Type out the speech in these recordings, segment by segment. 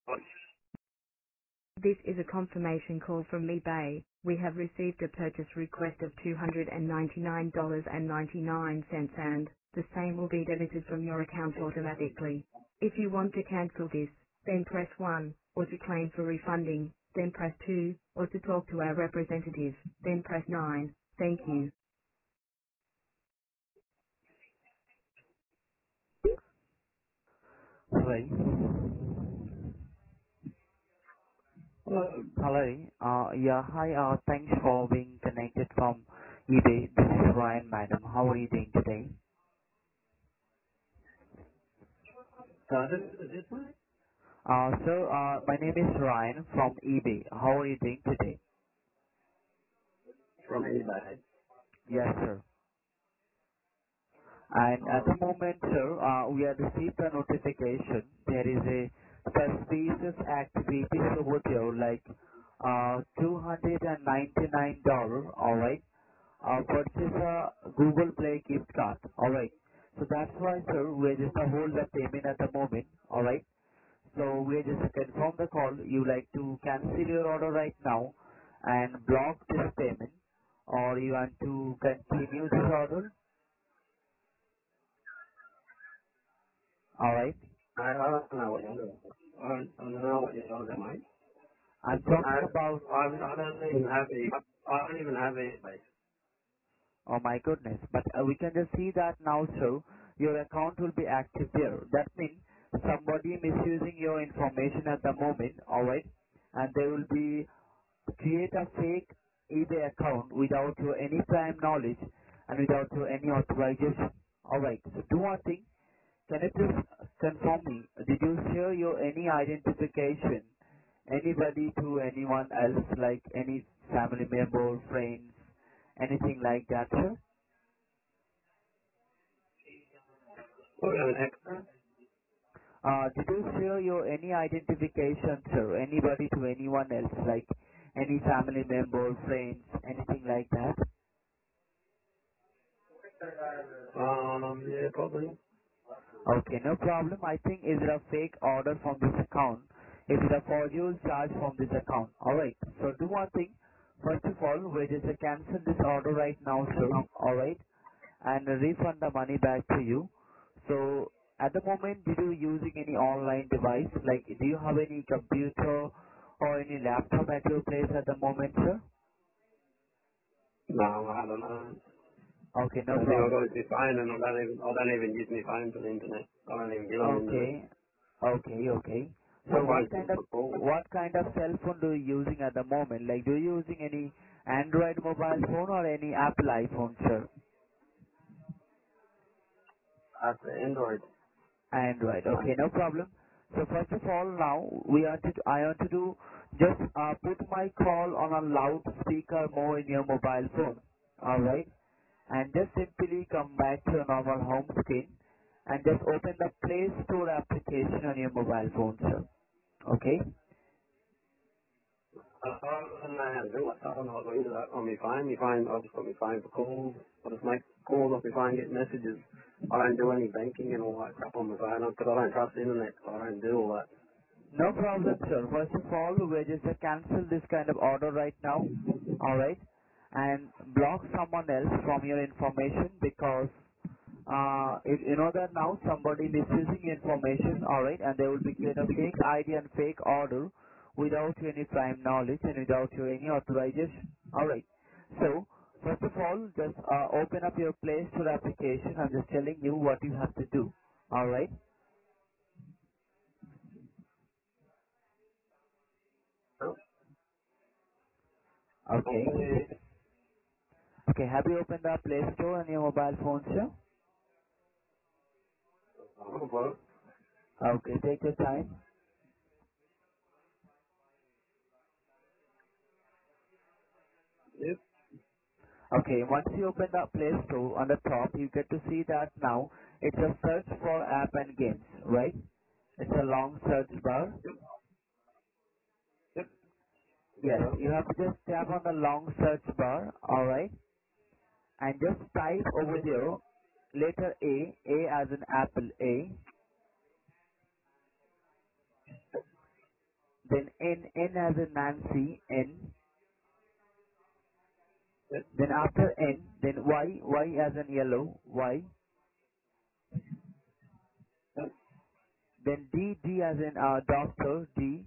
This is a confirmation call from eBay. We have received a purchase request of $299.99 and the same will be debited from your account automatically. If you want to cancel this, then press 1, or to claim for refunding, then press 2, or to talk to our representative, then press 9. Thank you. Hello. Hello. Hello. Yeah, hi. Thanks for being connected from eBay. This is Ryan, madam. How are you doing today? This is this one Sir, my name is Ryan from eBay. How are you doing today? from anybody. Yes, sir. And at the Um, moment, sir, we have received a notification. There is a suspicious activities over there, like $299. All right. Purchase a Google Play gift card. Alright. So that's why, sir, we're just a hold the payment at the moment. Alright. So we're just to confirm the call. You like to cancel your order right now and block this payment, or you want to continue this order? Alright. I don't know what you're doing. I don't know what you're talking about. I'm I, talking about, I don't even have I don't even have anybody. oh my goodness, but we can just see that now, sir. Your account will be active there. That means somebody misusing your information at the moment, alright? And they will be create a fake eBay account without your any prime knowledge and without your any authorization. Alright, so do one thing. Can you please confirm me, did you share your any identification, anybody to anyone else, like any family member, friends, anything like that, sir? Oh, you're an extra? Did you share your any identification, sir, anybody to anyone else, like any family member, friends, anything like that? Yeah, probably. Okay, no problem. I think is it a fake order from this account? Is it a fraudulent charge from this account? Alright, so do one thing. First of all, we just cancel this order right now, sir. Alright, and refund the money back to you. So, at the moment, did you using any online device? Like, do you have any computer or any laptop at your place at the moment, sir? No, I don't know. Okay, no I think I've problem. got it to phone and I don't even use my phone for the internet. I don't even get on the internet. Okay. Okay. My So phone's just for calls. what kind of cell phone do you using at the moment? Like, do you using any Android mobile phone or any Apple iPhone, sir? That's the Android. Android. Okay, no problem. So first of all, now I want to do just put my call on a loudspeaker more in your mobile phone. All right, and just simply come back to your normal home screen and just open the Play Store application on your mobile phone, sir. Okay. I don't know how to do it. I don't know how to do that on my phone. My phone, I just got my phone for calls. I just make calls off my phone, get messages. I don't do any banking and all that crap on my phone because I don't trust the internet, so I don't do all that. No problem, sir. First of all, we're just cancel this kind of order right now, alright? And block someone else from your information because if you know that now somebody misusing your information, alright, and they will be create a fake ID and fake order without your any prime knowledge and without your any authorization. Alright. So, first of all, just open up your Play Store application. I'm just telling you what you have to do. Alright? No, Okay. Okay, have you opened the Play Store on your mobile phone, sir? I'm a bloke. Okay, take your time. Yep, Okay, once you open the Play Store on the top, you get to see that now it's a search for app and games, right? It's a long search bar. yep. Yes, Yeah. you have to just tap on the long search bar, alright? And just type over there letter A as in apple A, then N as in Nancy, N, Yep. then after N, then Y as in yellow, Y, Yep. then D as in doctor, D,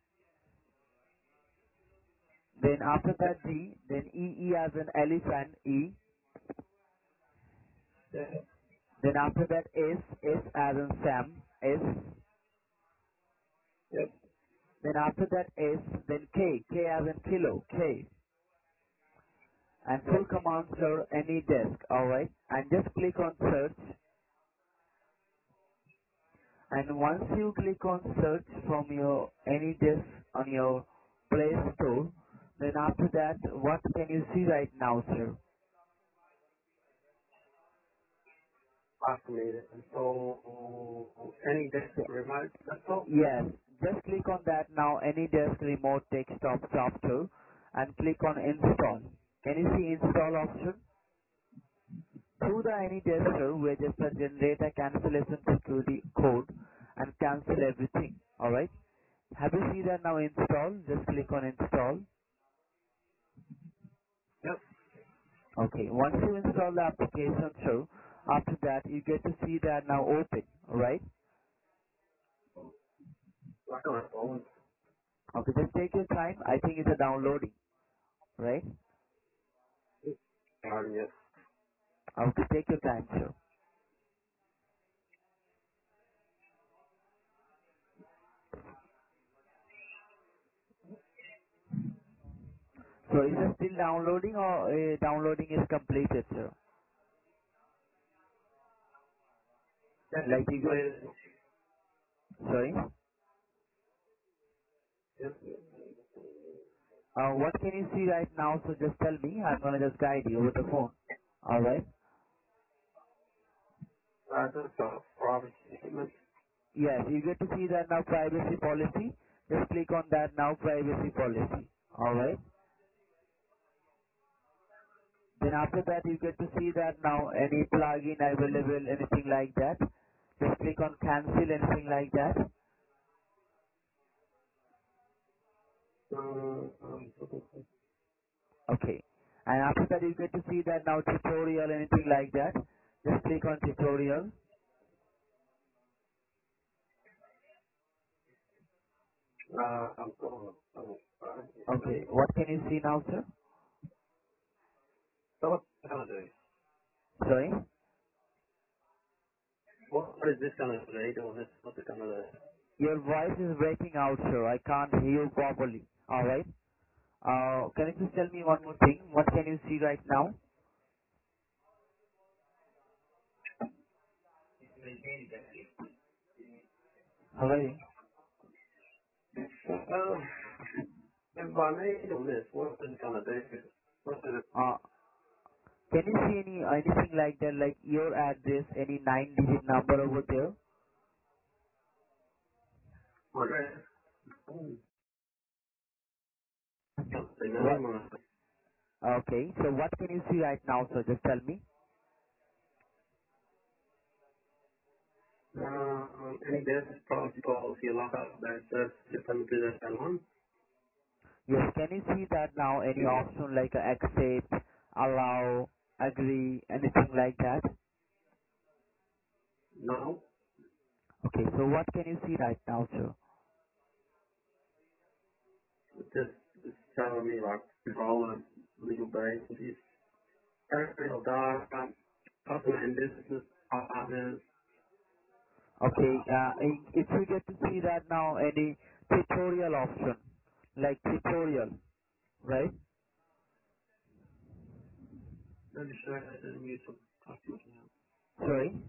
then after that D, then E as in elephant, E, Yep. then after that S as in Sam, S, Yep. then after that S, then K as in kilo, K, and full Yep. commands are any desk, alright, and just click on search, and once you click on search from your any desk on your Play Store, then after that, what can you see right now, sir? After me. So any desk remote desktop? Yes, just click on that now, any desk remote desktop software, and click on install. Can you see install option? Through the any desk, sir, we just generate a cancellation security code and cancel everything. Alright? Have you seen that now install? Just click on install. Yep. Okay, once you install the application, sir, after that you get to see that now open. Alright? Like on a phone. Okay, just take your time. I think it's a downloading. Right? Yes. Okay, take your time, sir. So is it still downloading or downloading is completed, sir? That's Like you get, completed. sorry? Yep. What can you see right now? So just tell me. I'm gonna just guide you over the phone. Alright? That's a privacy statement. Yes, you get to see that now privacy policy. Just click on that now privacy policy. Alright? Then after that you get to see that now any plugin available, anything like that. Just click on cancel, anything like that. Okay. And after that you get to see that now tutorial, anything like that. Just click on tutorial. I'm going. Okay. What can you see now, sir? So what's it gonna do? Sorry? What is this gonna do? Or this? What's it gonna do? Your voice is breaking out, sir. I can't hear you properly. Alright? Can you just tell me one more thing? What can you see right now? Alright. If I made on this, what is it gonna do? What is it? Can you see anything like that, like your address, any 9-digit number over there? My address? Can't see What? nothing on it. Okay. So what can you see right now, sir? Just tell me. Any business policy lock up that's just coming through that one? Yes. Can you see that now? Any option like accept, allow, agree, anything like that? No. Okay. So what can you see right now, sir? It's telling me like controlling legal basis. Personal data, customer and business partners. Okay. If you get to see that now, any tutorial option, like tutorial, right? Let me show you that in use of customer account. Sorry.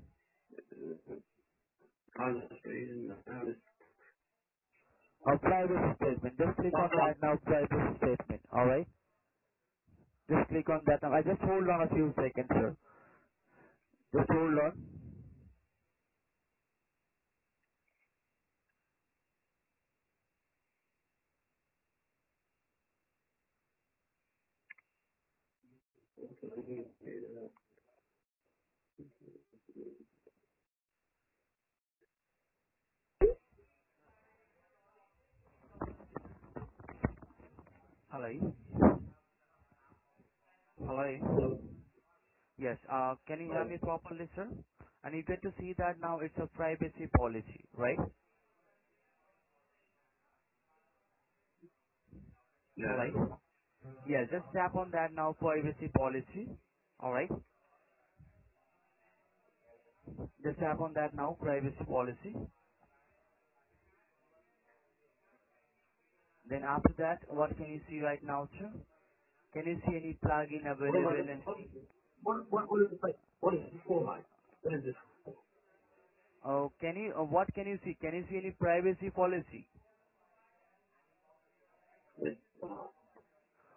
Honestly, and honest. Privacy statement. Just click on that now. Privacy statement. All right. Just click on that now. I just hold on a few seconds, sir. Just hold on. Hello? Hello? Hello. Yes, can you hear Oh, me properly, sir? And you get to see that now it's a privacy policy, right? yeah. Alright? Yes, just tap on that now, privacy policy. Alright? Just tap on that now, privacy policy. Then after that, what can you see right now, sir? Can you see any plugin What am I? available and What is this? Like, what is this for, mate? What is this? what can you see? Can you see any privacy policy?